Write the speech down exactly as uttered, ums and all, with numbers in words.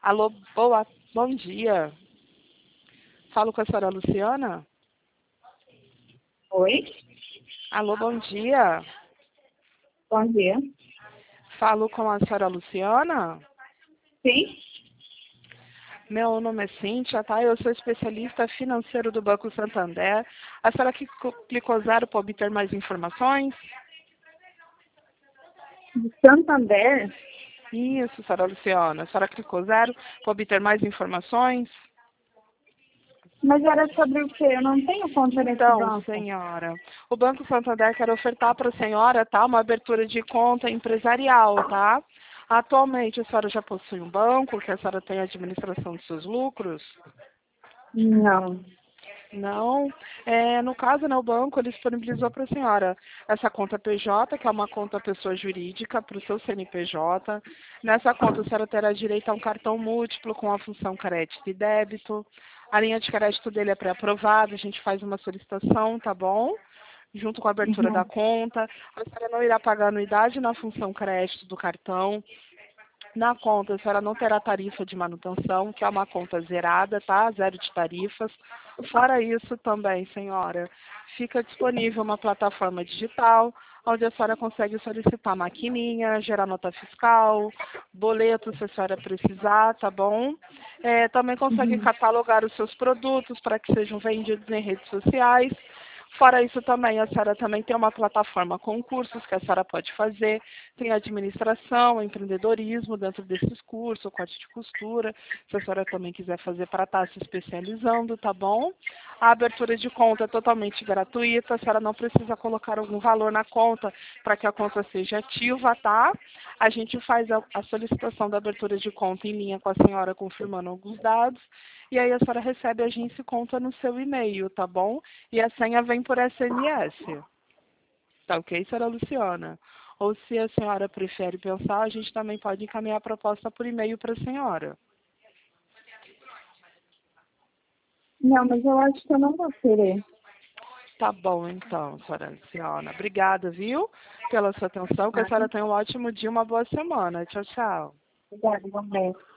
Alô, boa, bom dia. Falo com a senhora Luciana? Oi, Alô, bom dia. bom dia. Falo com a senhora Luciana? Sim? Meu nome é Cíntia, tá? Eu sou especialista financeiro do Banco Santander. A senhora que cl- clicou zero para obter mais informações? De Santander? Isso, senhora Luciana. A senhora clicou zero para obter mais informações? Mas era sobre o quê? Eu não tenho conta nesse Então, banco. senhora, o Banco Santander quer ofertar para a senhora, tá, uma abertura de conta empresarial, tá? Atualmente, a senhora já possui um banco, que a senhora tem a administração dos seus lucros? Não. Não. É, no caso, né, o banco ele disponibilizou para a senhora essa conta P J, que é uma conta pessoa jurídica, para o seu C N P J. Nessa conta, a senhora terá direito a um cartão múltiplo com a função crédito e débito. A linha de crédito dele é pré-aprovada, a gente faz uma solicitação, tá bom? Junto com a abertura da Uhum. conta. A senhora não irá pagar anuidade na função crédito do cartão. Na conta, a senhora não terá tarifa de manutenção, que é uma conta zerada, tá? Zero de tarifas. Fora isso também, senhora, fica disponível uma plataforma digital, onde a senhora consegue solicitar maquininha, gerar nota fiscal, boleto se a senhora precisar, tá bom? É, também consegue Uhum. catalogar os seus produtos para que sejam vendidos em redes sociais. Fora isso também, a senhora também tem uma plataforma com cursos que a senhora pode fazer, tem administração, empreendedorismo dentro desses cursos, corte de costura, se a senhora também quiser fazer para estar se especializando, tá bom? A abertura de conta é totalmente gratuita, a senhora não precisa colocar algum valor na conta para que a conta seja ativa, tá? A gente faz a, a solicitação da abertura de conta em linha com a senhora, confirmando alguns dados, e aí a senhora recebe a agência e conta no seu e-mail, tá bom? E a senha vem por S M S. Tá ok, senhora Luciana? Ou se a senhora prefere pensar, a gente também pode encaminhar a proposta por e-mail para a senhora. Não, mas eu acho que eu não vou querer. Tá bom, então, senhora Luciana. Obrigada, viu, pela sua atenção. Que a Tá? senhora tenha um ótimo dia, uma boa semana. Tchau, tchau. Obrigada, igualmente.